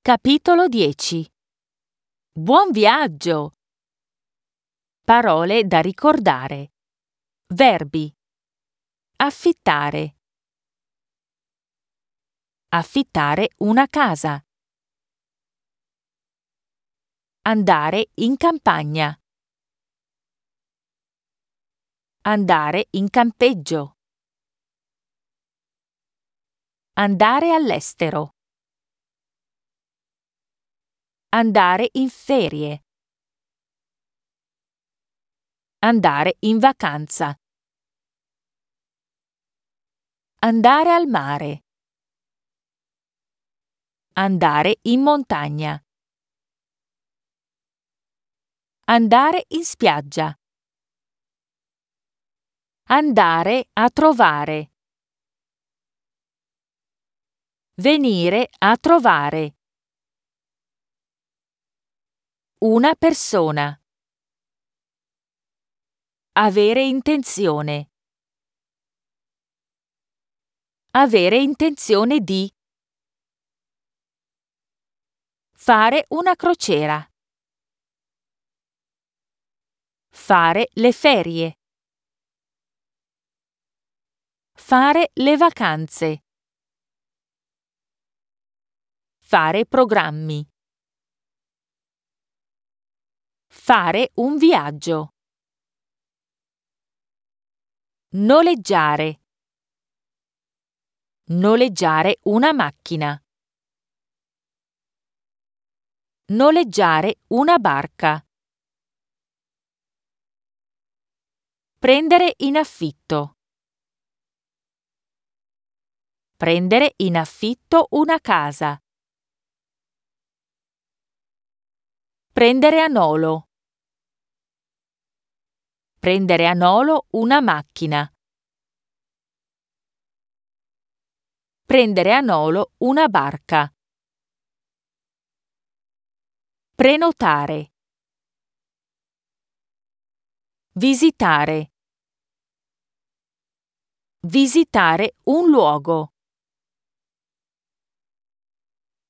Capitolo 10. Buon viaggio! Parole da ricordare. Verbi. Affittare. Affittare una casa. Andare in campagna. Andare in campeggio. Andare all'estero. Andare in ferie. Andare in vacanza. Andare al mare. Andare in montagna. Andare in spiaggia. Andare a trovare. Venire a trovare. Una persona. Avere intenzione. Avere intenzione di. Fare una crociera. Fare le ferie. Fare le vacanze. Fare programmi. Fare un viaggio. Noleggiare. Noleggiare una macchina. Noleggiare una barca. Prendere in affitto. Prendere in affitto una casa. Prendere a nolo. Prendere a nolo una macchina. Prendere a nolo una barca. Prenotare. Visitare. Visitare un luogo.